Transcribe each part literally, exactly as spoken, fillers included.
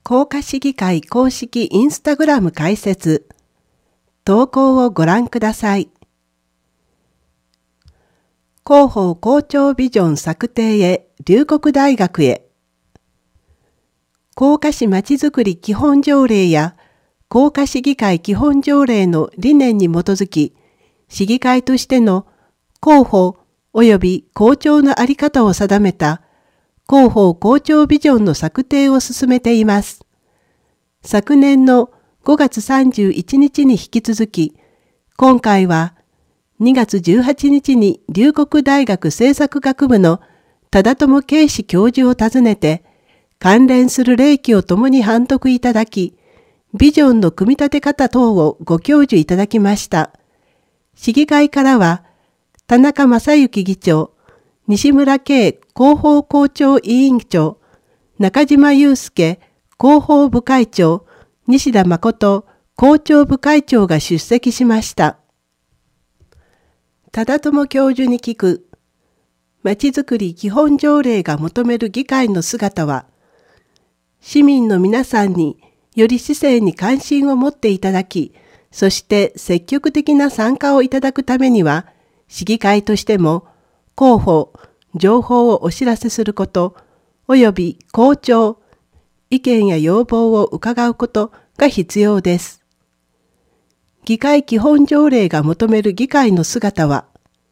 甲賀市議会公式インスタグラム開設。投稿をご覧ください。広報校長ビジョン策定へ龍谷大学へ。甲賀市まちづくり基本条例や甲賀市議会基本条例の理念に基づき、市議会としての広報及び校長の在り方を定めた広報校長ビジョンの策定を進めています。昨年のごがつさんじゅういちにちに引き続き、今回はにがつじゅうはちにちに龍谷大学政策学部の忠友啓史教授を訪ねて、関連する例記を共に判読いただき、ビジョンの組み立て方等をご教授いただきました。市議会からは、田中正幸議長、西村圭広報校長委員長、中島祐介広報部会長、西田誠校長部会長が出席しました。忠友教授に聞く、まちづくり基本条例が求める議会の姿は、市民の皆さんにより市政に関心を持っていただき、そして積極的な参加をいただくためには、市議会としても広報、情報をお知らせすること、および校長、意見や要望を伺うことが必要です。議会基本条例が求める議会の姿は、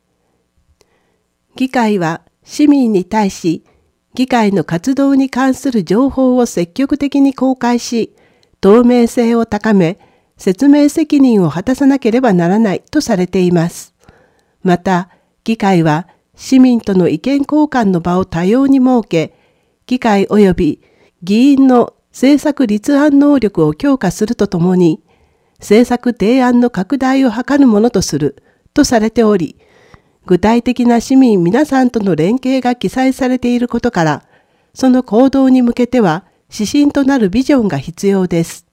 議会は市民に対し、議会の活動に関する情報を積極的に公開し、透明性を高め、説明責任を果たさなければならないとされています。また、議会は市民との意見交換の場を多様に設け、議会及び議員の政策立案能力を強化するとともに、政策提案の拡大を図るものとするとされており、具体的な市民皆さんとの連携が記載されていることから、その行動に向けては指針となるビジョンが必要です。